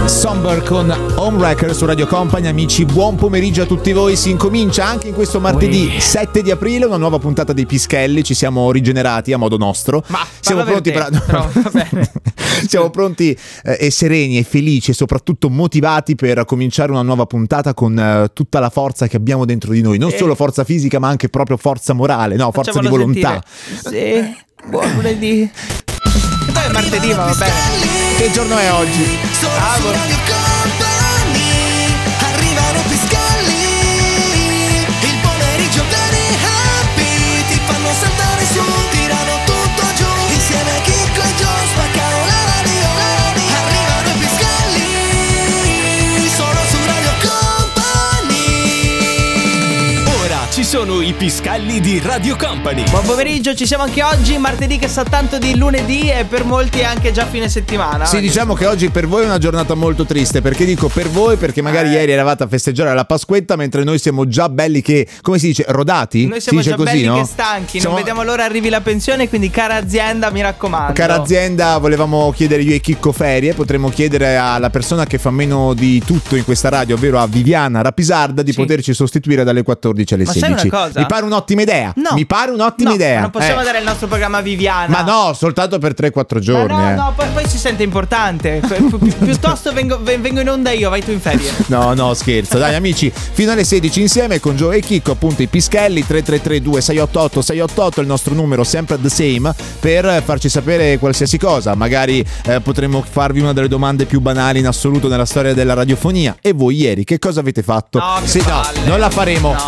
Somber con Homewrecker su Radio Company. Amici, buon pomeriggio a tutti voi. Si incomincia anche in questo martedì 7 di aprile una nuova puntata dei Pischelli. Ci siamo rigenerati a modo nostro. Ma siamo pronti però, va bene. Siamo pronti e sereni e felici e soprattutto motivati per cominciare una nuova puntata con tutta la forza che abbiamo dentro di noi. Non solo forza fisica, ma anche proprio forza morale, no, forza di volontà. Sì, buon lunedì. Poi è martedì, ma va bene. Che giorno è oggi? Arrivano Pischelli, il pomeriggio very happy, ti fanno saltare su, tirano tutto giù, insieme a Chicco e Joe spaccano la radio. Arrivano i Pischelli, solo su Radio Company. Ora ci sono i Pischelli di Radio Company. Buon pomeriggio, ci siamo anche oggi, martedì che sa tanto di lunedì e per molti è anche già fine settimana. Sì, diciamo che oggi per voi è una giornata molto triste. Perché dico per voi? Perché magari ieri eravate a festeggiare la Pasquetta, mentre noi siamo già belli che, come si dice, rodati? Noi siamo si dice già così, belli no? che stanchi, non vediamo l'ora arrivi la pensione, quindi cara azienda, mi raccomando. Cara azienda, volevamo chiedere io e Chicco ferie. Potremmo chiedere alla persona che fa meno di tutto in questa radio, ovvero a Viviana Rapisarda, di poterci sostituire dalle 14 alle 16. Ma sai una cosa? Mi pare un'ottima idea. No. Mi pare un'ottima idea. Non possiamo dare il nostro programma a Viviana. Ma no, soltanto per 3-4 giorni. Ma no, poi si sente importante. Piuttosto vengo in onda io, vai tu in ferie. No, scherzo. Dai amici, fino alle 16 insieme con Joe e Chicco, appunto i Pischelli. 333-2688-688 il nostro numero, sempre the same, per farci sapere qualsiasi cosa. Magari potremmo farvi una delle domande più banali in assoluto nella storia della radiofonia. E voi ieri che cosa avete fatto? No, non la faremo,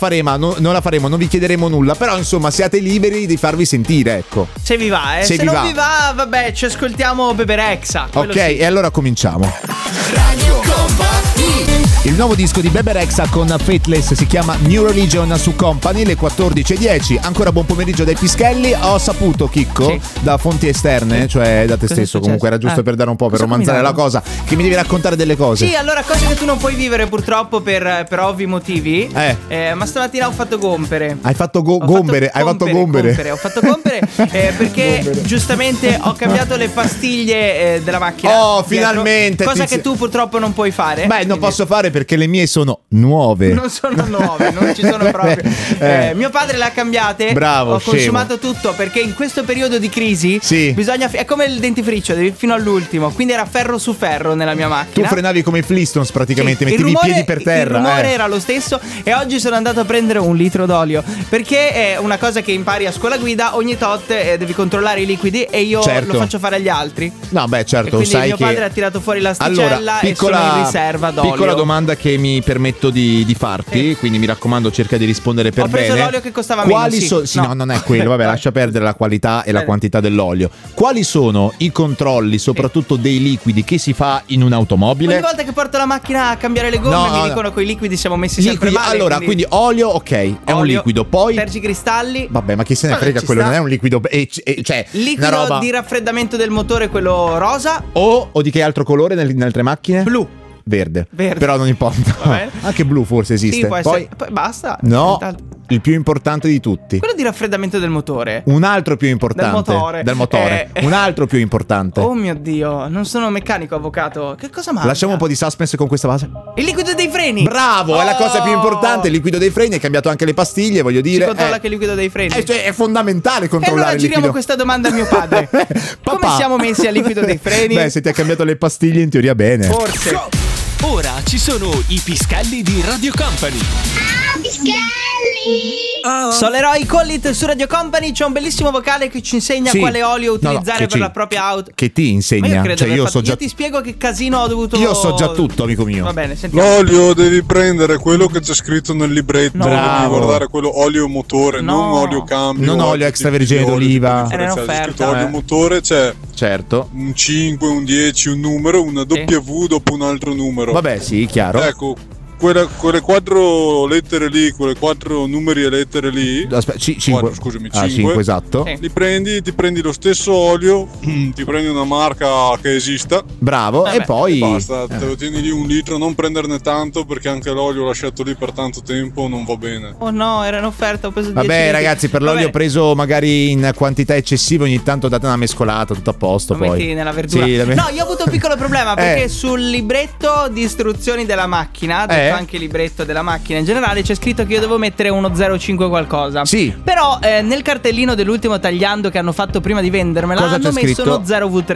non vi chiederemo nulla, però insomma siate liberi di farvi sentire, ecco. Se vi va, Se non vi va, vabbè, ci ascoltiamo Beberexa. Ok, sì. e allora cominciamo. Radio Company. Il nuovo disco di Bebe Rexha con Faithless si chiama New Religion su Company, le 14:10. Ancora buon pomeriggio dai Pischelli. Ho saputo, Chicco, da fonti esterne, cioè da te stesso, comunque era giusto per dare un po', per romanzare la cosa, che mi devi raccontare delle cose. Sì, allora cose che tu non puoi vivere purtroppo per ovvi motivi. Ma stamattina ho fatto gompere. Hai fatto gombere? Ho fatto gompere perché giustamente ho cambiato le pastiglie della macchina. Oh, dietro, finalmente! Cosa che tu purtroppo non puoi fare. Beh, non posso fare perché le mie sono nuove. Non sono nuove, non ci sono proprio. Mio padre le ha cambiate. Bravo, ho consumato tutto perché in questo periodo di crisi bisogna è come il dentifricio, devi fino all'ultimo. Quindi era ferro su ferro nella mia macchina. Tu frenavi come i Flintstones praticamente, mettevi i piedi per terra. Il rumore era lo stesso. E oggi sono andato a prendere 1 litro d'olio, perché è una cosa che impari a scuola guida. Ogni tot devi controllare i liquidi e io lo faccio fare agli altri. No, beh, certo, e quindi sai mio che padre ha tirato fuori l'asticella e sono in riserva d'olio. Piccola domanda che mi permetto di farti, quindi mi raccomando cerca di rispondere per bene. Ho preso l'olio che costava meno. No, non è quello, vabbè, lascia perdere la qualità e la quantità dell'olio. Quali sono i controlli, soprattutto dei liquidi, che si fa in un'automobile? Ogni volta che porto la macchina a cambiare le gomme mi dicono che i liquidi siamo messi sempre male. Allora, quindi olio, ok, è un liquido. Poi tergicristalli. Vabbè, ma chi se ne frega, quello non è un liquido, cioè liquido una roba di raffreddamento del motore, quello rosa. O di che altro colore nelle altre macchine? Blu. Verde. Però non importa. Anche blu forse esiste. Sì, poi basta. No, il più importante di tutti. Quello di raffreddamento del motore. Un altro più importante. Del motore. Un altro più importante. Oh mio Dio, non sono meccanico, avvocato. Che cosa manca? Lasciamo un po' di suspense con questa base. Il liquido dei freni. Bravo, è la cosa più importante. Il liquido dei freni. Hai cambiato anche le pastiglie, voglio dire. Si controlla che il liquido dei freni. Cioè, è fondamentale controllare allora il liquido. giriamo questa domanda a mio padre. Come siamo messi al liquido dei freni? Beh, se ti ha cambiato le pastiglie in teoria bene. Forse. Ora ci sono i Pischelli di Radio Company. Soleroi Collit su Radio Company. C'è un bellissimo vocale che ci insegna quale olio utilizzare per la propria auto. Che ti insegna? Io ti spiego che casino ho dovuto. Io so già tutto, amico mio. Va bene, sentiamo. L'olio devi prendere quello che c'è scritto nel libretto. Devi guardare quello olio motore, non olio cambio. Non olio extravergine d'oliva. Era in offerta. Olio motore c'è certo un 5, un 10, un numero, una W dopo un altro numero. Vabbè, sì, chiaro. Ecco, quelle 4 lettere lì, quelle 4 numeri e lettere lì. Aspetta, 5. Scusami, 5, esatto. Li prendi, ti prendi lo stesso olio, ti prendi una marca che esista. Bravo, e poi basta, te lo tieni lì 1 litro, non prenderne tanto perché anche l'olio lasciato lì per tanto tempo non va bene. Oh no, era in offerta, ho preso 10 Vabbè, litri. ragazzi, per l'olio preso magari in quantità eccessive, ogni tanto date una mescolata, tutto a posto. Lo poi metti nella verdura. Sì, No, io ho avuto un piccolo problema perché sul libretto di istruzioni della macchina, detto anche libretto della macchina in generale, c'è scritto che io devo mettere uno 0,5 qualcosa. Sì. Però nel cartellino dell'ultimo tagliando che hanno fatto prima di vendermela hanno messo uno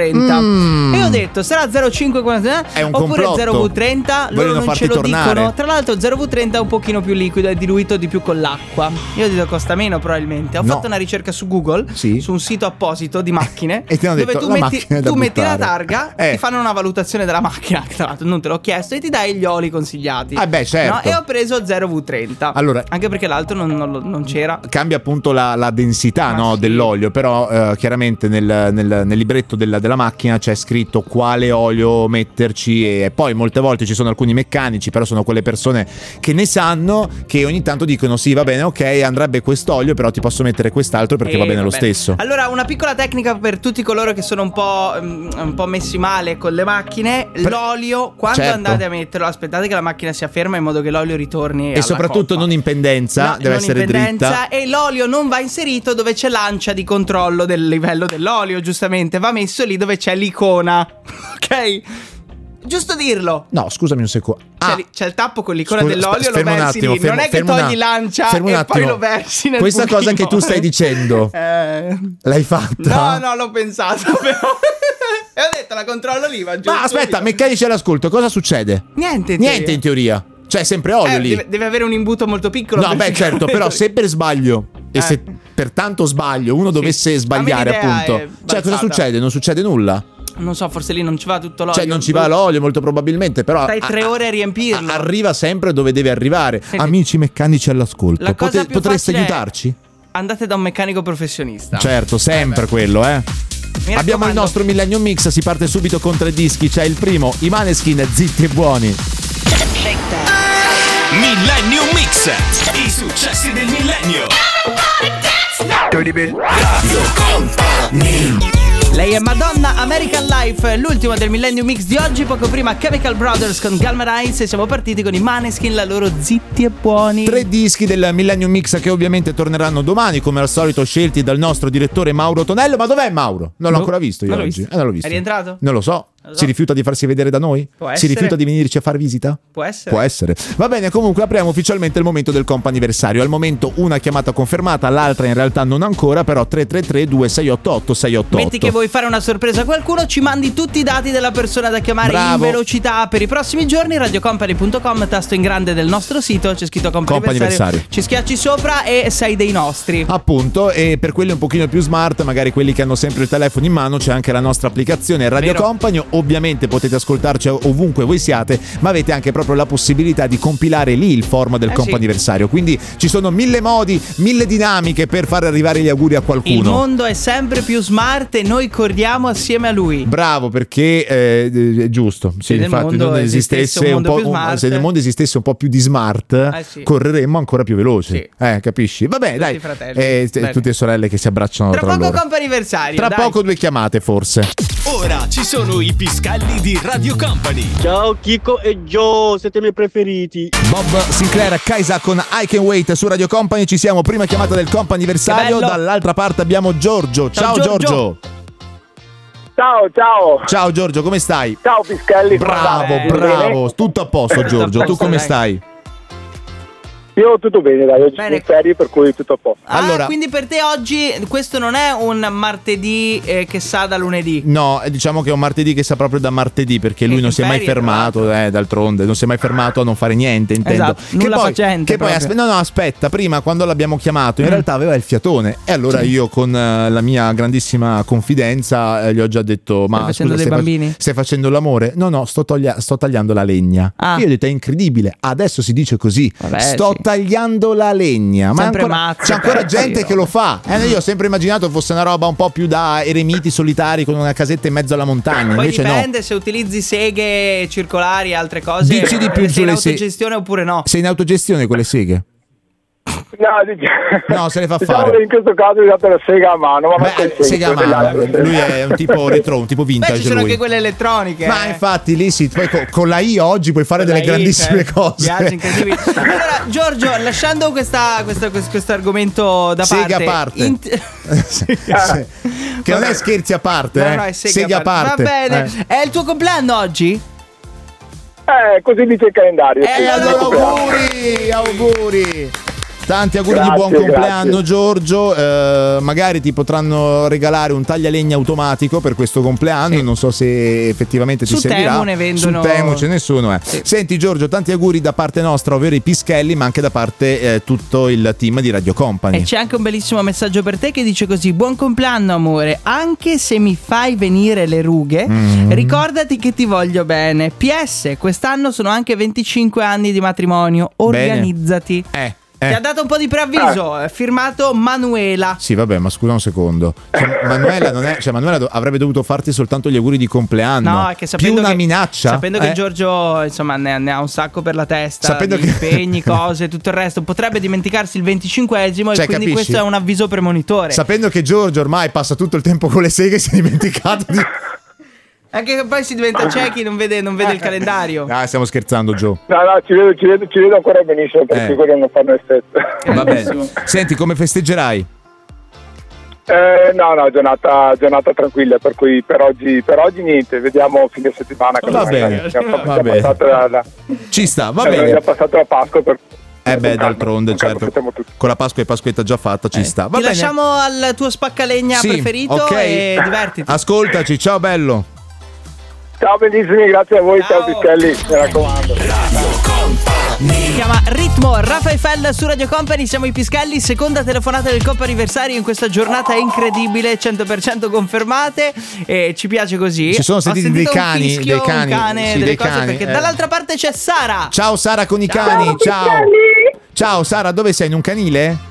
0,30. E io ho detto sarà 0,5 è un oppure complotto. 0,30. Loro non ce lo dicono. Tra l'altro 0,30 è un pochino più liquido, è diluito di più con l'acqua. Io ho detto costa meno probabilmente. Ho fatto una ricerca su Google, su un sito apposito di macchine e ti hanno dove detto, tu metti la targa, ti fanno una valutazione della macchina, che tra l'altro non te l'ho chiesto, e ti dai gli oli consigliati. Certo. No? E ho preso 0,30. Allora, anche perché l'altro non c'era. Cambia appunto la densità dell'olio, però chiaramente nel libretto della macchina c'è scritto quale olio metterci, e poi molte volte ci sono alcuni meccanici, però sono quelle persone che ne sanno, che ogni tanto dicono sì, va bene, ok, andrebbe quest'olio, però ti posso mettere quest'altro perché va bene lo stesso. Allora, una piccola tecnica per tutti coloro che sono un po' messi male con le macchine: l'olio, quando andate a metterlo, aspettate che la macchina sia ferma in modo che l'olio ritorni e soprattutto coppa. Non in pendenza, deve essere dritta, e l'olio non va inserito dove c'è l'ancia di controllo del livello dell'olio, giustamente va messo lì dove c'è l'icona. Ok? Giusto dirlo. No, scusami un secondo. C'è il tappo con l'icona dell'olio, lo versi lì. Non è che togli l'ancia e poi lo versi nel Questa buchino. cosa che tu stai dicendo l'hai fatta? No, l'ho pensato però. E ho detto la controllo lì, va giù. Ma aspetta, meccanici all'ascolto, cosa succede? Niente in teoria. Cioè, è sempre olio lì. Deve avere un imbuto molto piccolo. No, certo, però se per sbaglio e se per tanto sbaglio uno dovesse sbagliare, appunto, cioè cosa succede? Non succede nulla? Non so, forse lì non ci va tutto l'olio. Cioè non ci va l'olio molto probabilmente, però stai 3 ore a riempirlo. Arriva sempre dove deve arrivare. Amici meccanici all'ascolto, potreste aiutarci? Andate da un meccanico professionista. Certo, sempre quello, Abbiamo il nostro Millennium Mix, si parte subito con 3 dischi. C'è il primo, i Maneskin, Zitti e Buoni. Millennium Mix, i successi del millennio. Radio Company. Lei è Madonna, American Life, l'ultima del Millennium Mix di oggi. Poco prima Chemical Brothers con Galvanize, e siamo partiti con i Maneskin, la loro Zitti e Buoni. 3 dischi del Millennium Mix che ovviamente torneranno domani, come al solito scelti dal nostro direttore Mauro Tonello. Ma dov'è Mauro? Non l'ho ancora visto io oggi. Non l'ho visto. È rientrato? Non lo so. Si rifiuta di farsi vedere da noi? Può essere. Si rifiuta di venirci a far visita? Può essere. Va bene, comunque apriamo ufficialmente il momento del comp'anniversario. Al momento una chiamata confermata, l'altra in realtà non ancora, però 333-2688-688. Metti che vuoi fare una sorpresa a qualcuno, ci mandi tutti i dati della persona da chiamare in velocità per i prossimi giorni. radiocompany.com, tasto in grande del nostro sito, c'è scritto comp'anniversario. Ci schiacci sopra e sei dei nostri. Appunto, e per quelli un pochino più smart, magari quelli che hanno sempre il telefono in mano, c'è anche la nostra applicazione Radio Company. Ovviamente potete ascoltarci ovunque voi siate, ma avete anche proprio la possibilità di compilare lì il form del comp'anniversario. Quindi ci sono 1000 modi, 1000 dinamiche per far arrivare gli auguri a qualcuno. Il mondo è sempre più smart e noi corriamo assieme a lui. Bravo, perché è giusto. Sì, infatti, se nel mondo esistesse un po' più di smart, correremmo ancora più veloci. Capisci? Vabbè, tutti dai. Fratelli. Tutte sorelle che si abbracciano tra loro. Tra poco comp'anniversario. Tra poco 2 chiamate, forse. Ora ci sono i Piscalli di Radio Company. Ciao Chico e Joe, siete i miei preferiti. Bob Sinclair, Kaisa con I Can Wait su Radio Company. Ci siamo, prima chiamata del comp'anniversario. Dall'altra parte abbiamo Giorgio. Ciao Giorgio. Ciao Giorgio, come stai? Ciao Piscalli. Bravo. Tutto a posto Giorgio, tu come stai? Io tutto bene, dai, oggi sono in ferie, per cui tutto a posto. Allora, quindi per te oggi questo non è un martedì che sa da lunedì? No, diciamo che è un martedì che sa proprio da martedì, perché lui non si è mai fermato, d'altronde, non si è mai fermato a non fare niente, intendo. Esatto, nulla facente. Che poi aspetta, prima quando l'abbiamo chiamato in realtà aveva il fiatone, e allora io con la mia grandissima confidenza gli ho già detto: ma stai facendo dei bambini? Stai facendo l'amore? No, sto tagliando la legna. Io ho detto: è incredibile, adesso si dice così. Vabbè, sto tagliando la legna. Ma c'è ancora gente che lo fa. Io ho sempre immaginato fosse una roba un po' più da eremiti solitari con una casetta in mezzo alla montagna. Poi invece dipende se utilizzi seghe circolari e altre cose. Dici di più se in autogestione oppure no. Sei in autogestione quelle seghe? No, se le fa fare. In questo caso hai dato la sega a mano. Ma sega a mano. Lui è un tipo retro, un tipo vintage. Beh, ci sono anche quelle elettroniche. Ma infatti lì poi con la I oggi puoi fare delle grandissime cose. Viaggi incredibili. Allora, Giorgio, lasciando questo argomento da parte. Sega a parte. Che non è scherzi a parte. No, è sega a parte. Va bene. È il tuo compleanno oggi? Così dice il calendario. Auguri. Tanti auguri di buon compleanno, Giorgio. Magari ti potranno regalare un taglialegna automatico per questo compleanno. Sì. Non so se effettivamente ti servirà. Temu ne vendono. Su Temu ce ne sono. Sì. Senti, Giorgio, tanti auguri da parte nostra, ovvero i Pischelli, ma anche da parte tutto il team di Radio Company. E c'è anche un bellissimo messaggio per te che dice così: buon compleanno, amore. Anche se mi fai venire le rughe, ricordati che ti voglio bene. PS, quest'anno sono anche 25 anni di matrimonio. Organizzati. Ti ha dato un po' di preavviso, firmato Manuela. Sì, vabbè, ma scusa un secondo. Manuela avrebbe dovuto farti soltanto gli auguri di compleanno. No, è che sapendo più una minaccia. Sapendo che Giorgio, insomma, ne ha un sacco per la testa, sapendo che impegni, cose, tutto il resto, potrebbe dimenticarsi il 25esimo, e quindi capisci? questo è un avviso premonitore. Sapendo che Giorgio ormai passa tutto il tempo con le seghe, si è dimenticato di... Anche che poi si diventa ciechi, non vede il calendario. Stiamo scherzando, Gio. No, ci vedo ancora benissimo, perché quello non fanno effetto. Va bene. Senti, come festeggerai? No, giornata tranquilla, per cui per oggi niente, vediamo fine settimana. Va bene. Ci sta, va bene. È già passata la Pasqua, d'altronde, certo. Con la Pasqua e Pasquetta già fatta, ci sta. Va Ti bene. lasciamo al tuo spaccalegna preferito e divertiti. Ascoltaci, ciao bello. Ciao bellissimi, grazie a voi, ciao Pischelli, mi raccomando. Si chiama Ritmo, Rafa Eiffel su Radio Company, siamo i Pischelli, seconda telefonata del Coppa Anniversario in questa giornata incredibile, 100% confermate, e ci piace così. Ci sono sentiti dei cani, un cane, sì, delle dei cose, cani, perché dall'altra parte c'è Sara. Ciao Sara con i cani, ciao. Ciao Sara, dove sei? In un canile?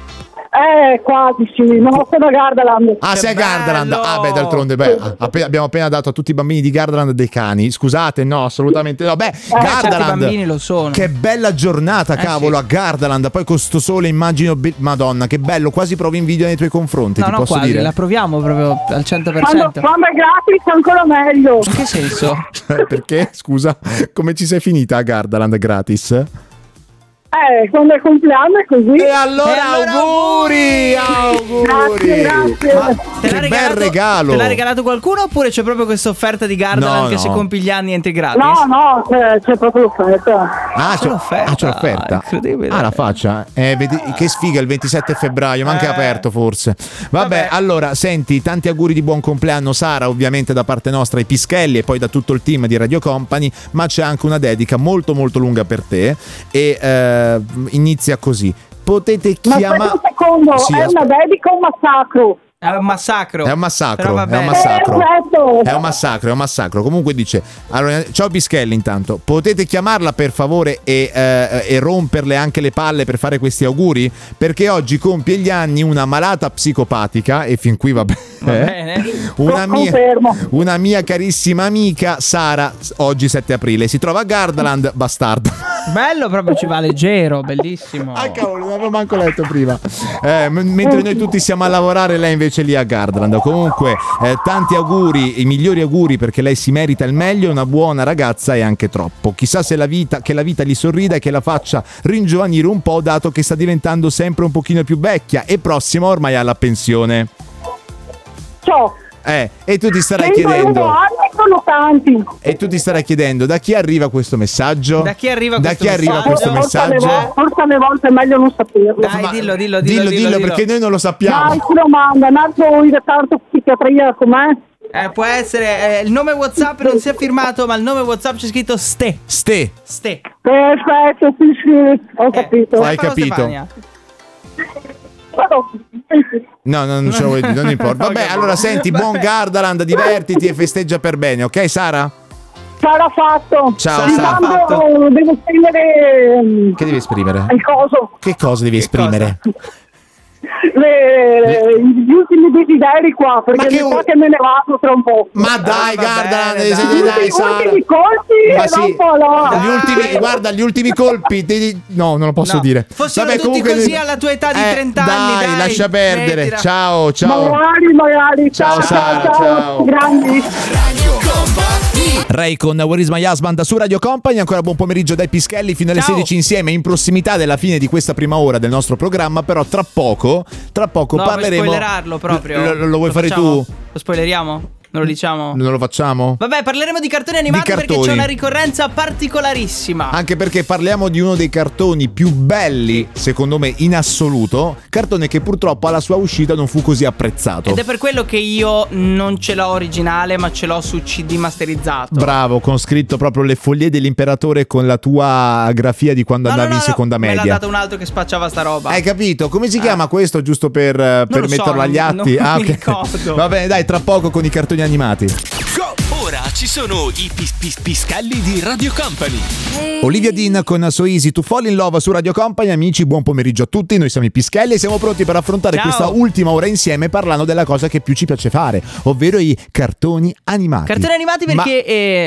Quasi sì, no, sono a Gardaland. Sei a Gardaland. D'altronde, abbiamo appena dato a tutti i bambini di Gardaland dei cani. Scusate, no, assolutamente no. Gardaland, certi bambini lo sono. Che bella giornata, cavolo, sì. A Gardaland. Poi con sto sole immagino, Madonna, che bello, quasi provo invidia nei tuoi confronti. Ti posso quasi, dire? La proviamo proprio al 100%. Quando è gratis ancora meglio. In che senso? Perché, scusa, come ci sei finita a Gardaland gratis? Quando è il compleanno è così. E allora auguri! Grazie. Ma che bel regalo! Te l'ha regalato qualcuno oppure c'è proprio questa offerta di Gardaland che se compi gli anni entri gratis? No, c'è proprio l'offerta. C'è l'offerta. Incredibile. La faccia. Vedi che sfiga il 27 febbraio, ma anche aperto forse. Vabbè, allora, senti, tanti auguri di buon compleanno Sara, ovviamente da parte nostra, ai Pischelli e poi da tutto il team di Radio Company, ma c'è anche una dedica molto molto lunga per te e inizia così. Potete chiamare. Ma aspetta un secondo, sì, è una dedica o un massacro? È un massacro. È un massacro. Però va bene. È un massacro. Comunque dice: allora, ciao Pischelli, intanto potete chiamarla per favore e romperle anche le palle per fare questi auguri? Perché oggi compie gli anni una malata psicopatica, e fin qui va bene. Una mia carissima amica Sara, oggi 7 aprile, si trova a Gardaland, bastardo. Bello, proprio ci va leggero, bellissimo. Cavolo, non avevo manco letto prima. Mentre noi tutti siamo a lavorare, lei invece lì a Gardaland. Comunque, tanti auguri, i migliori auguri, perché lei si merita il meglio, è una buona ragazza e anche troppo. Chissà se la vita gli sorrida e che la faccia ringiovanire un po', dato che sta diventando sempre un pochino più vecchia e prossima ormai alla pensione. Ciao. E tu ti starai chiedendo. Sono tanti. E tu ti starai chiedendo da chi arriva questo messaggio? Da chi arriva questo messaggio? Forse alle volte è meglio non saperlo. Dai, dillo, perché noi non lo sappiamo. Dai, si domanda, nato in reparto psichiatria com'è? Può essere il nome WhatsApp non si è firmato, ma il nome WhatsApp c'è scritto Ste. Perfetto, sì, ho capito. Hai capito? Stefania. No, non ce lo vuoi dire, non importa. Vabbè, allora senti, buon Gardaland, divertiti e festeggia per bene, ok Sara? Sarà fatto. Ciao, Intanto devo esprimere. Che devi esprimere? Il coso. Che cosa devi esprimere? Gli ultimi desideri qua, perché che mi sa che me ne vado tra un po'. Ma dai, guarda, Gli ultimi colpi ma e sì, un po' là. guarda, gli ultimi colpi. No, non lo posso dire. Fossero tutti comunque, così alla tua età di 30 anni. Dai, lascia perdere. mettila. Ciao. Magari. Ciao. Grandi. Ray con Where is my husband su Radio Company. Ancora buon pomeriggio dai Pischelli fino alle 16 insieme, in prossimità della fine di questa prima ora del nostro programma. Però tra poco parleremo. Vuoi spoilerarlo proprio? Lo vuoi fare facciamo? tu? Lo spoileriamo? Non lo diciamo? Non lo facciamo? Vabbè, parleremo di cartoni animati perché c'è una ricorrenza particolarissima. Anche perché parliamo di uno dei cartoni più belli, secondo me, in assoluto. Cartone che purtroppo alla sua uscita non fu così apprezzato. Ed è per quello che io non ce l'ho originale, ma ce l'ho su CD masterizzato. Bravo, con scritto proprio Le Follie dell'Imperatore con la tua grafia di quando andavi in seconda media. Me l'ha dato un altro che spacciava sta roba. Hai capito? Come si chiama questo, giusto per metterlo agli atti? Non mi ricordo. Va bene, dai, tra poco con i cartoni animati. Ora ci sono i Pischelli di Radio Company. Olivia Dean con So Easy to Fall in Love su Radio Company. Amici, buon pomeriggio a tutti. Noi siamo i Pischelli e siamo pronti per affrontare questa ultima ora insieme parlando della cosa che più ci piace fare, ovvero i cartoni animati. Cartoni animati perché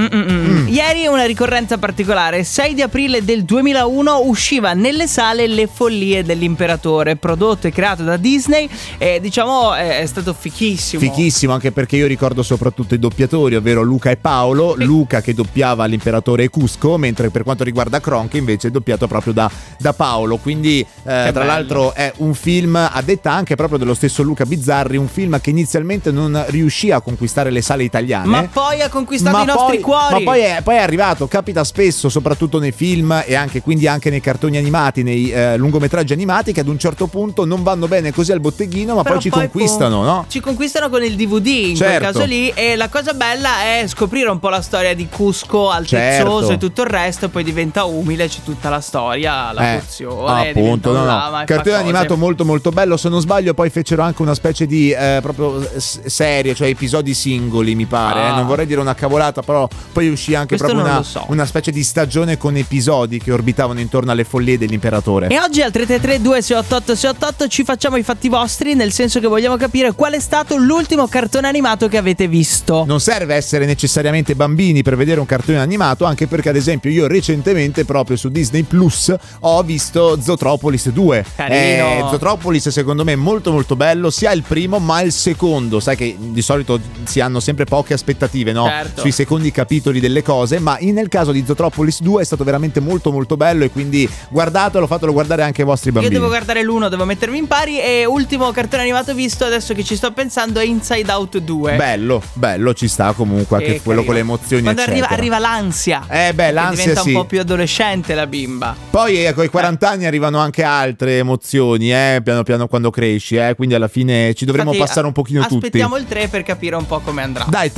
ieri una ricorrenza particolare. 6 di aprile del 2001 usciva nelle sale Le Follie dell'Imperatore, prodotto e creato da Disney. Diciamo è stato fichissimo, anche perché io ricordo soprattutto i doppiatori, ovvero Luca e Paolo. Luca che doppiava l'imperatore Cusco, mentre per quanto riguarda Kronk invece è doppiato proprio da Paolo. Quindi tra l'altro è un film, a detta anche proprio dello stesso Luca Bizzarri, un film che inizialmente non riuscì a conquistare le sale italiane, ma poi ha conquistato i nostri cuori. Ma poi è arrivato, capita spesso soprattutto nei film e anche nei cartoni animati, nei lungometraggi animati, che ad un certo punto non vanno bene così al botteghino, ma poi ci conquistano, no? Ci conquistano con il DVD in quel caso lì. E la cosa bella è scoprire un po' la storia di Cusco altezzoso e tutto il resto. Poi diventa umile, c'è tutta la storia, la pozione, appunto, cartone animato molto molto bello. Se non sbaglio poi fecero anche una specie di proprio serie, cioè episodi singoli, mi pare, non vorrei dire una cavolata, però poi uscì anche proprio una specie di stagione con episodi che orbitavano intorno alle follie dell'imperatore. E oggi al 333-2688-688 ci facciamo i fatti vostri, nel senso che vogliamo capire qual è stato l'ultimo cartone animato che avete visto. Non serve essere necessariamente bambini per vedere un cartone animato, anche perché ad esempio io recentemente proprio su Disney Plus ho visto Zootropolis 2. Carino. Zootropolis secondo me è molto molto bello, sia il primo ma il secondo. Sai che di solito si hanno sempre poche aspettative, no? Certo. Sui secondi capitoli delle cose, ma nel caso di Zootropolis 2 è stato veramente molto molto bello, e quindi guardatelo, fatelo guardare anche ai vostri bambini. Io devo guardare l'uno, devo mettermi in pari. E ultimo cartone animato visto, adesso che ci sto pensando, è Inside Out 2. Bello, ci sta comunque anche quello con le emozioni. Quando eccetera. arriva l'ansia. L'ansia diventa un po' più adolescente la bimba. Poi con i 40 anni arrivano anche altre emozioni, piano piano quando cresci, quindi alla fine ci dovremo passare un pochino tutti. Aspettiamo il 3 per capire un po' come andrà. Dai,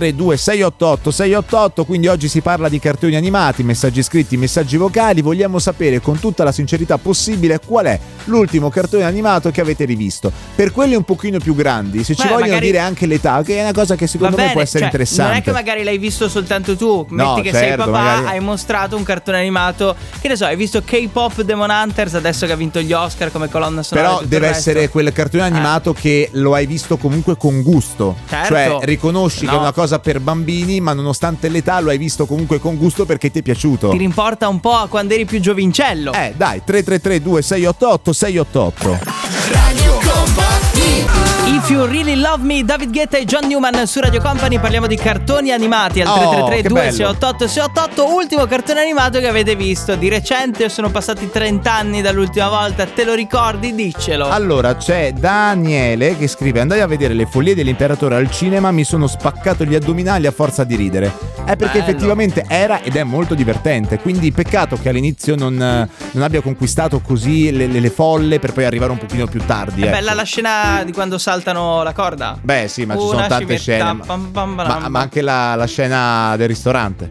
333-2688-688, quindi oggi si parla di cartoni animati, messaggi scritti, messaggi vocali. Vogliamo sapere con tutta la sincerità possibile qual è l'ultimo cartone animato che avete rivisto. Per quelli un pochino più grandi, se ci vogliono dire anche l'età, che è una cosa che secondo me può essere interessante. Non è che magari l'hai visto soltanto tu, metti che sei papà, magari hai mostrato un cartone animato, che ne so, hai visto K-Pop Demon Hunters adesso che ha vinto gli Oscar come colonna sonora. Però deve essere quel cartone animato che lo hai visto comunque con gusto, cioè riconosci che è una cosa per bambini, ma nonostante l'età lo hai visto comunque con gusto perché ti è piaciuto. Ti rimporta un po' a quando eri più giovincello. Dai, 333-2688-688. Radio Company. If You Really Love Me, David Guetta e John Newman su Radio Company. Parliamo di cartoni animati al 333-2688-688. Ultimo cartone animato che avete visto di recente, o sono passati 30 anni dall'ultima volta? Te lo ricordi? Diccelo. Allora c'è Daniele che scrive: andai a vedere Le Follie dell'Imperatore al cinema, mi sono spaccato gli addominali a forza di ridere. Perché effettivamente era ed è molto divertente, quindi peccato che all'inizio non abbia conquistato così le folle per poi arrivare un pochino più tardi. È bella la scena di quando saltano la corda. Beh sì, ma ci sono tante scene. Ma anche la scena del ristorante.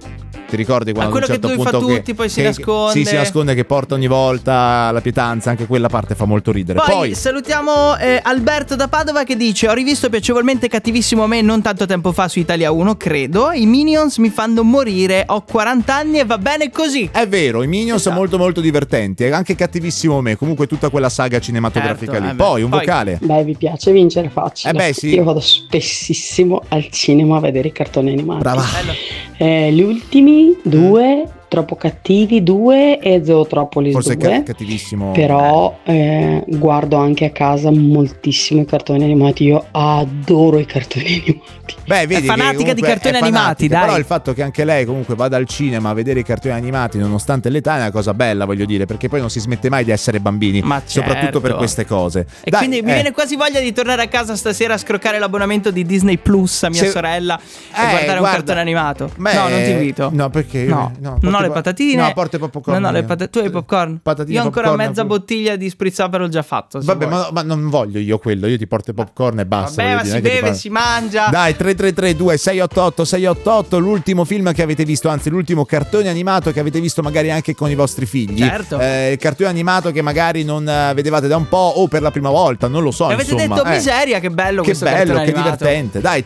Ti ricordi quando quello a un certo che lui punto fa tutti, poi si nasconde. Sì, si nasconde, che porta ogni volta la pietanza, anche quella parte fa molto ridere. Poi salutiamo Alberto da Padova che dice: ho rivisto piacevolmente Cattivissimo Me non tanto tempo fa su Italia 1, credo. I Minions mi fanno morire, ho 40 anni e va bene così. È vero, i Minions sono molto molto divertenti. E anche Cattivissimo Me, comunque tutta quella saga cinematografica lì. Poi un vocale. Beh, vi piace vincere facile. Sì. Io vado spessissimo al cinema a vedere i cartoni animati. Brava. Gli ultimi due, Troppo Cattivi 2 e Zootropolis Forse 2. Cattivissimo. Però guardo anche a casa moltissimo i cartoni animati. Io adoro i cartoni animati. Beh, vedi, è fanatica di cartoni animati, dai. Però il fatto che anche lei comunque vada al cinema a vedere i cartoni animati nonostante l'età è una cosa bella, voglio dire, perché poi non si smette mai di essere bambini, soprattutto per queste cose. E quindi mi viene quasi voglia di tornare a casa stasera a scroccare l'abbonamento di Disney Plus a mia sorella e guardare un cartone animato. No, non ti invito. No, perché no, non ho le patatine. No, porta i popcorn. No, tu hai i popcorn. Patatine, io ho ancora popcorn, mezza bottiglia di Spritzapero già fatto. Vabbè, ma non voglio io quello, io ti porto i popcorn e basta. Vabbè, ma si beve, si mangia. Dai, 333-2688-688, l'ultimo film che avete visto, anzi l'ultimo cartone animato che avete visto magari anche con i vostri figli. Certo. Il cartone animato che magari non vedevate da un po' o per la prima volta, non lo so. Avete detto miseria, che bello che questo bello, cartone che animato. divertente. Dai,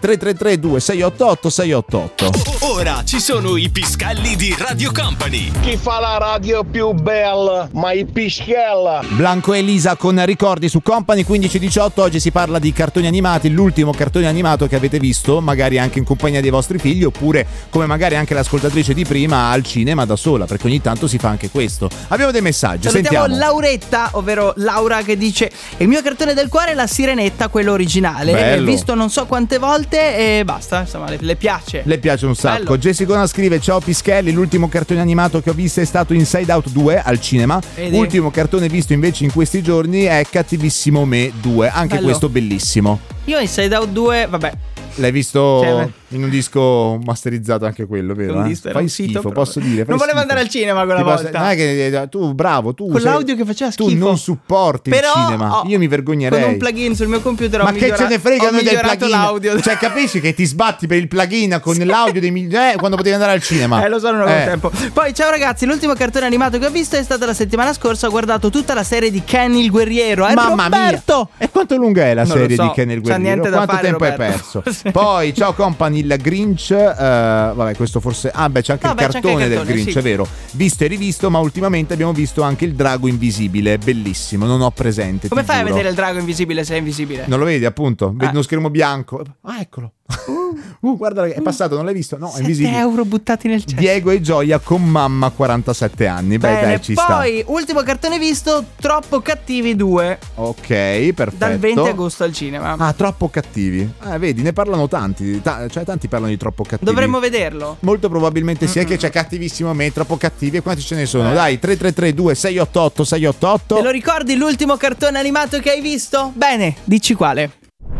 333-2688-688. Ora ci sono i Piscalli di Radio Company. Chi fa la radio più bella? Ma i Piscella. Blanco e Elisa con Ricordi su Company 15-18. Oggi si parla di cartoni animati, l'ultimo cartone animato che avete visto, magari anche in compagnia dei vostri figli, oppure come magari anche l'ascoltatrice di prima al cinema da sola, perché ogni tanto si fa anche questo. Abbiamo dei messaggi, salutiamo sentiamo. Lauretta, ovvero Laura, che dice: il mio cartone del cuore è La Sirenetta, quello originale. Bello. L'ho visto non so quante volte e basta, insomma, le piace. Le piace un sacco. Bello. Jessicona scrive: ciao Pischelli, l'ultimo cartone animato che ho visto è stato Inside Out 2 al cinema. Ultimo cartone visto invece in questi giorni è Cattivissimo Me 2, anche Bello. questo bellissimo. Io Inside Out 2, vabbè. L'hai visto in un disco masterizzato anche quello, vero? Fai schifo, posso dire. Non volevo andare al cinema quella volta. Non è che tu, bravo, tu con l'audio che faceva schifo. Tu non supporti però, il cinema. Io mi vergognerei. Con un plugin sul mio computer ma che ce ne frega noi del plugin? L'audio. Cioè, capisci che ti sbatti per il plugin con l'audio dei quando potevi andare al cinema? Lo so, non avevo tempo. Poi, ciao ragazzi, l'ultimo cartone animato che ho visto è stata la settimana scorsa. Ho guardato tutta la serie di Ken il Guerriero. Mamma Roberto! mia! E quanto lunga è la non serie so. di Ken il Guerriero? C'ha niente da quanto fare, tempo Roberto. hai perso? Poi, ciao Company, il Grinch. Vabbè, questo forse. C'è anche il cartone del Grinch, sì. È vero. Visto e rivisto, ma ultimamente abbiamo visto anche il drago invisibile. Bellissimo, non ho presente. Come fai a vedere il drago invisibile se è invisibile? Non lo vedi, appunto? Vedi uno schermo bianco. Ah, eccolo. Guarda, è passato, non l'hai visto? No, è invisibile. 7 euro buttati nel cesso. Diego e Gioia con mamma 47 anni. Bene, dai, ci sta. Poi, ultimo cartone visto, Troppo Cattivi 2. Ok, perfetto. Dal 20 agosto al cinema. Ah, Troppo Cattivi. Vedi, ne parlano tanti. Cioè, tanti parlano di Troppo Cattivi. Dovremmo vederlo. Molto probabilmente sì, è che c'è Cattivissimo Me, Troppo Cattivi. E quanti ce ne sono? Dai, 333-2688-688. Te lo ricordi l'ultimo cartone animato che hai visto? Bene, dici quale.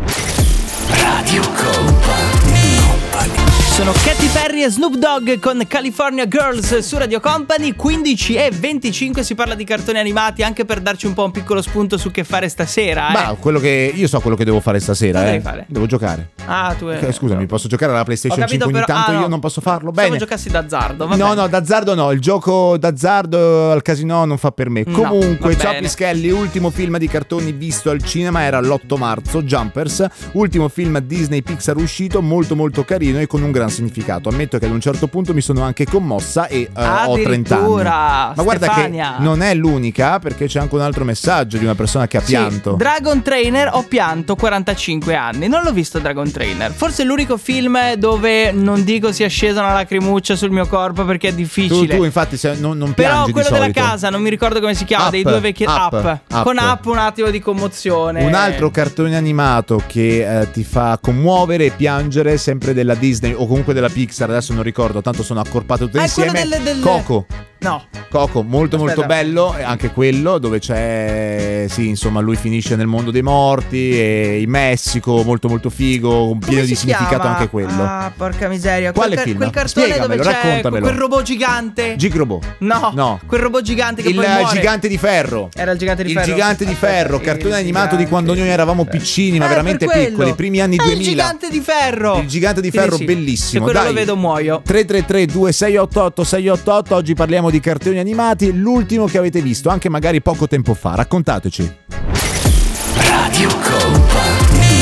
Radio Company. Sono Katy Perry e Snoop Dogg con California Girls su Radio Company. 15:25, si parla di cartoni animati, anche per darci un po' un piccolo spunto su che fare stasera. Ma quello che io so quello che devo fare stasera. Cosa devi fare? Devo giocare. Scusami, posso giocare alla PlayStation 5 ogni tanto? Io non posso farlo. Bene. Bene. Giocassi d'azzardo. Va No, bene. no, d'azzardo no. Il gioco d'azzardo al casino non fa per me. No, Comunque, va ciao bene. Pischelli, ultimo film di cartoni visto al cinema era l'8 marzo, Jumpers. Ultimo film Disney Pixar uscito, molto molto carino e con un gran significato. Ammetto che ad un certo punto mi sono anche commossa e ho 30 anni. Ma guarda Stefania, che non è l'unica, perché c'è anche un altro messaggio di una persona che ha pianto. Dragon Trainer, ho pianto, 45 anni. Non l'ho visto Dragon Trainer. Forse è l'unico film dove non dico sia scesa una lacrimuccia sul mio corpo, perché è difficile. Tu infatti non piangi. Però di quello della solito. casa, non mi ricordo come si chiama, dei due vecchi Up. Con Up un attimo di commozione. Un altro cartone animato che ti fa commuovere e piangere, sempre della Disney o comunque della Pixar, adesso non ricordo, tanto sono accorpato tutte insieme. Quello del Coco. No. Coco, molto molto bello, anche quello dove c'è, sì, insomma, lui finisce nel mondo dei morti e in Messico, molto molto figo, pieno di significato anche quello. Ah, porca miseria. Quale film? Quel cartone Spiegamelo, dove c'è raccontamelo. quel robot gigante. Gigrobot. No, quel robot gigante che poi muore. Il gigante di ferro. Era il gigante di ferro. Il gigante di ferro, cartone animato di quando noi eravamo piccini, ma veramente piccoli, primi anni 2000. Il gigante di ferro. Il gigante di ferro, bellissimo. Se quello lo vedo muoio. 333 2688 688. Oggi parliamo di cartoni animati, l'ultimo che avete visto, anche magari poco tempo fa. Raccontateci. Radio Company.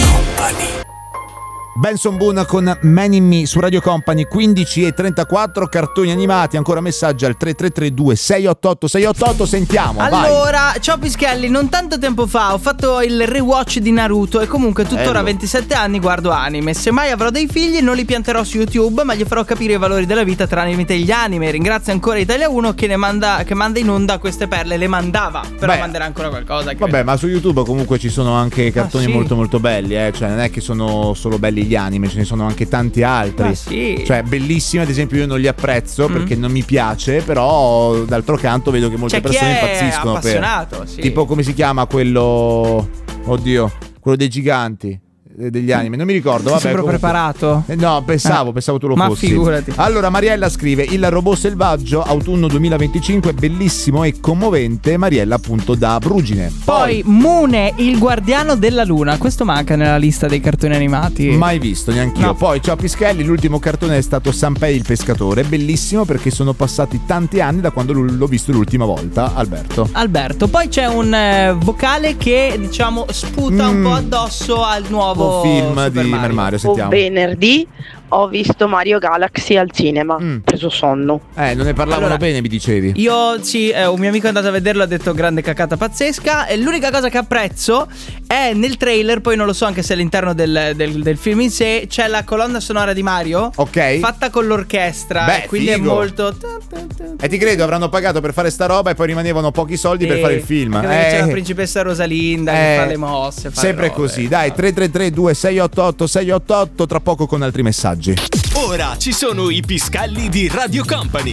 Benson Boone con Man in Me su Radio Company, 15:34, cartoni animati, ancora messaggi al 3332 688 688, sentiamo. Allora, vai. ciao Pischelli, non tanto tempo fa ho fatto il rewatch di Naruto e comunque tuttora a 27 anni guardo anime. Se mai avrò dei figli non li pianterò su YouTube, ma gli farò capire i valori della vita tramite gli anime. Ringrazio ancora Italia 1 che manda in onda queste perle, le mandava, però manderà ancora qualcosa. Vabbè, ma su YouTube comunque ci sono anche cartoni molto molto belli, cioè non è che sono solo belli gli anime, ce ne sono anche tanti altri. Cioè bellissimi, ad esempio io non li apprezzo perché non mi piace, però d'altro canto vedo che molte persone impazziscono appassionato, tipo, come si chiama quello, oddio, quello dei giganti degli anime, non mi ricordo. Vabbè, sembro preparato. No, pensavo tu lo fossi. Ma figurati. Allora Mariella scrive: il robot selvaggio, autunno 2025, bellissimo e commovente. Mariella appunto da Brugine. Poi Mune, il guardiano della luna. Questo manca nella lista dei cartoni animati. Mai visto, neanch'io. No. Poi ciao Pischelli, l'ultimo cartone è stato Sanpei il pescatore. Bellissimo perché sono passati tanti anni da quando l'ho visto l'ultima volta. Alberto. Poi c'è un vocale che diciamo sputa un po' addosso al nuovo film Super di Mario. Sentiamo. Venerdì ho visto Mario Galaxy al cinema, preso sonno. Non ne parlavano bene, mi dicevi. Io sì, un mio amico è andato a vederlo, ha detto grande cacata pazzesca. E l'unica cosa che apprezzo è nel trailer, poi non lo so anche se all'interno del film in sé c'è la colonna sonora di Mario, fatta con l'orchestra. Beh, quindi figo. è molto. E ti credo, avranno pagato per fare sta roba e poi rimanevano pochi soldi per fare il film. C'è la principessa Rosalinda che fa le mosse, sempre così. Dai, 333 2688 688, tra poco con altri messaggi. Ora ci sono i Piscalli di Radio Company.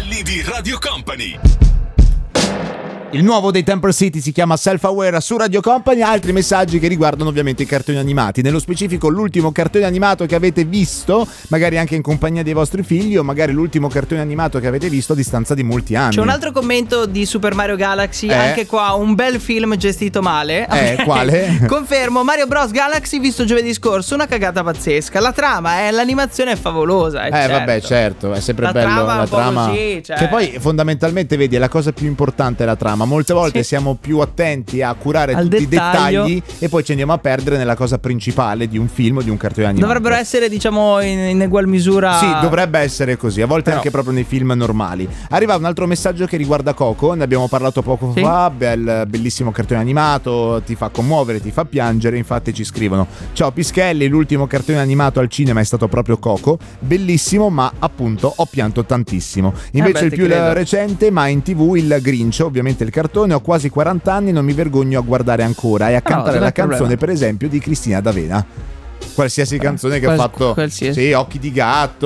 Il nuovo dei Temple City si chiama Self Aware su Radio Company. Altri messaggi che riguardano ovviamente i cartoni animati. Nello specifico l'ultimo cartone animato che avete visto, magari anche in compagnia dei vostri figli, o magari l'ultimo cartone animato che avete visto a distanza di molti anni. C'è un altro commento di Super Mario Galaxy, anche qua un bel film gestito male. Quale? Confermo, Mario Bros Galaxy visto giovedì scorso, una cagata pazzesca. La trama l'animazione è favolosa. Vabbè, certo, è sempre bello la trama. Così, Che poi fondamentalmente vedi, è la cosa più importante, la trama. Molte volte siamo più attenti a curare tutti i dettagli e poi ci andiamo a perdere nella cosa principale di un film o di un cartone animato. Dovrebbero essere, diciamo, in egual misura. Sì, dovrebbe essere così, a volte anche proprio nei film normali. Arriva un altro messaggio che riguarda Coco, ne abbiamo parlato poco fa, bellissimo cartone animato, ti fa commuovere, ti fa piangere, infatti ci scrivono: ciao Pischelli, l'ultimo cartone animato al cinema è stato proprio Coco, bellissimo, ma appunto ho pianto tantissimo. Invece il più recente, ma in TV, il Grinch, ovviamente il cartone. Ho quasi 40 anni, non mi vergogno a guardare ancora e a cantare la canzone, per esempio, di Cristina D'Avena. Qualsiasi canzone che ha fatto, sì, Occhi di gatto,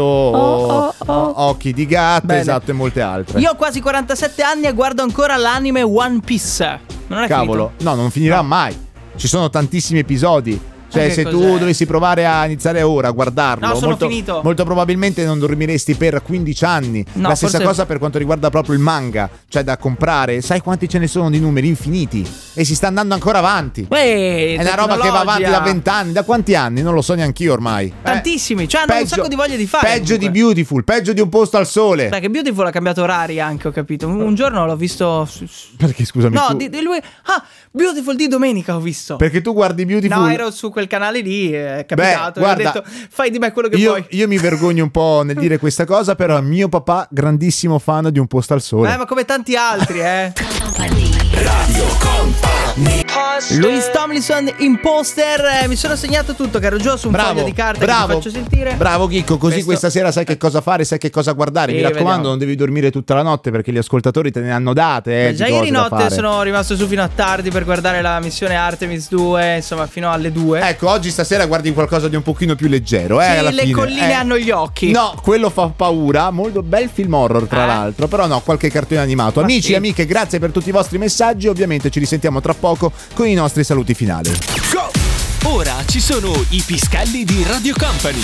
Occhi di gatto, esatto, e molte altre. Io ho quasi 47 anni e guardo ancora l'anime One Piece. Non è Cavolo, finito? No, non finirà mai. Ci sono tantissimi episodi. Cioè, se tu dovessi provare a iniziare ora a guardarlo, molto probabilmente non dormiresti per 15 anni. La stessa cosa per quanto riguarda proprio il manga, cioè da comprare. Sai quanti ce ne sono di numeri infiniti? E si sta andando ancora avanti. È una roba che va avanti da 20 anni. Da quanti anni? Non lo so neanch'io ormai. Tantissimi, cioè hanno un sacco di voglia di fare. Peggio di Beautiful, peggio di Un posto al sole. Perché Beautiful ha cambiato orari anche, ho capito. Un giorno l'ho visto. Perché scusami? No, di lui. Beautiful di domenica ho visto. Perché tu guardi Beautiful? No, ero su quel canale lì, è capitato. Guarda, ho detto, fai di me quello che vuoi. Io mi vergogno un po' nel dire questa cosa, però mio papà, grandissimo fan di Un posto al sole. Ma come tanti altri, Radio Company. Louis Tomlinson, Imposter. Mi sono segnato tutto, caro Gio, su un foglio di carta che ti faccio sentire. Bravo Chicco, così questa sera sai che cosa fare, sai che cosa guardare. Mi raccomando, vediamo. Non devi dormire tutta la notte perché gli ascoltatori te ne hanno date. Già ieri notte sono rimasto su fino a tardi per guardare la missione Artemis 2, insomma fino alle 2. Ecco, oggi stasera guardi qualcosa di un pochino più leggero. Sì, alla le fine. colline hanno gli occhi. No, quello fa paura. Molto bel film horror tra l'altro. Però no, qualche cartone animato. Amici e amiche, grazie per tutti i vostri messaggi. Ovviamente ci risentiamo tra poco con i nostri saluti finali. Go! Ora ci sono i Piscalli di Radio Company.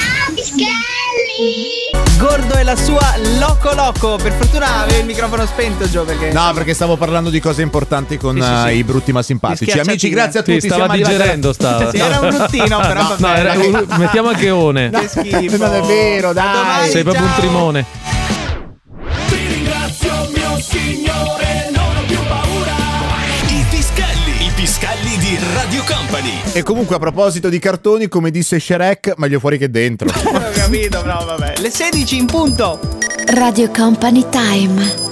Piscalli! Gordo e la sua Loco Loco. Per fortuna avevi il microfono spento, Gio, perché no, perché stavo parlando di cose importanti con i brutti ma simpatici. Amici, grazie a tutti. Stava digerendo, stava. Sì, era un bruttino, però mettiamo anche one. Che schifo. Non è vero, dai. Sei proprio un trimone. Ti ringrazio, mio signore, non ho più paura. I Piscalli di Radio Company. E comunque a proposito di cartoni, come disse Shrek, meglio fuori che dentro. Ho capito, però vabbè. Le 16 in punto. Radio Company Time.